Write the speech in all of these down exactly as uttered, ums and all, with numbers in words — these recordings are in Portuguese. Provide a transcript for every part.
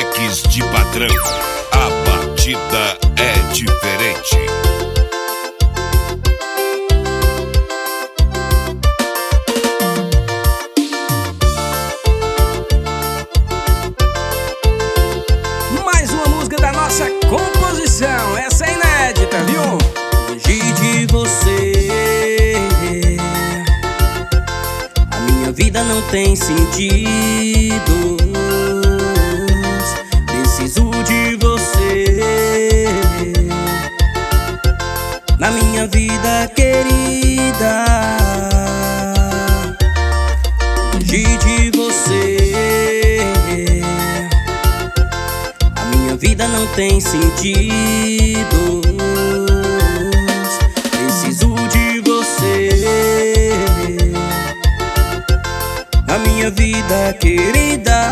Alex de Padrão, a batida é diferente. Mais uma música da nossa composição, essa é inédita, viu? Longe de você, a minha vida não tem sentido. Preciso de você na minha vida querida. Longe de você, a minha vida não tem sentido. Preciso de você na minha vida querida.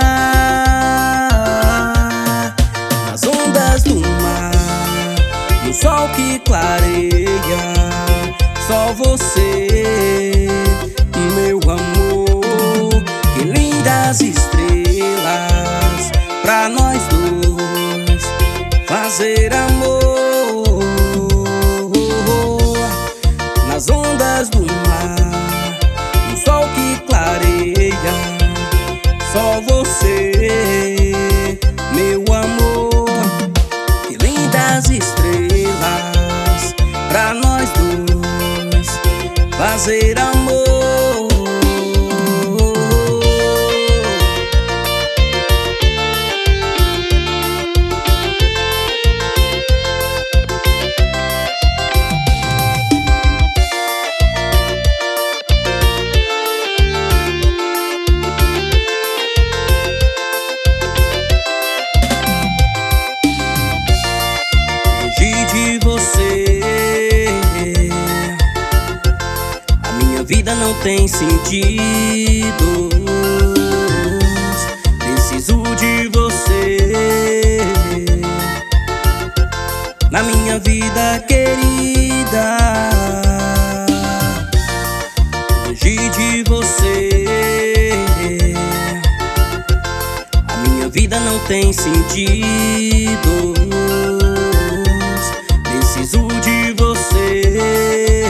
Nas ondas do mar, no sol que clareia, só você, meu amor. Que lindas estrelas pra nós dois fazer amor. Nas ondas do mar, no sol que clareia, só você, meu amor. Que lindas estrelas pra nós dois fazer amor. De você, a minha vida não tem sentido. Preciso de você na minha vida querida. Longe de você, a minha vida não tem sentido. Preciso de você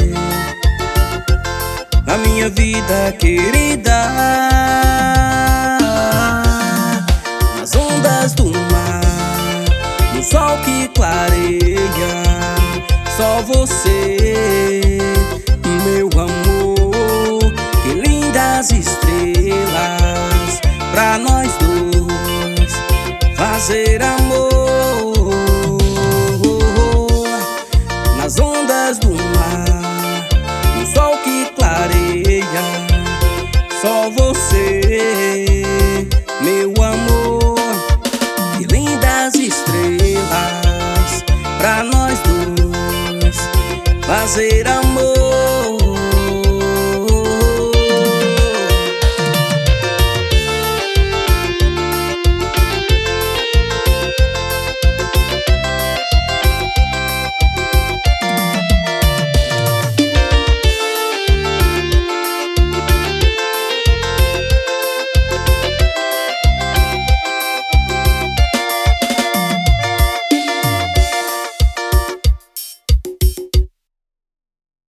na minha vida querida. Nas ondas do mar, no sol que clareia, só você, meu amor. Que lindas estrelas pra nós dois fazer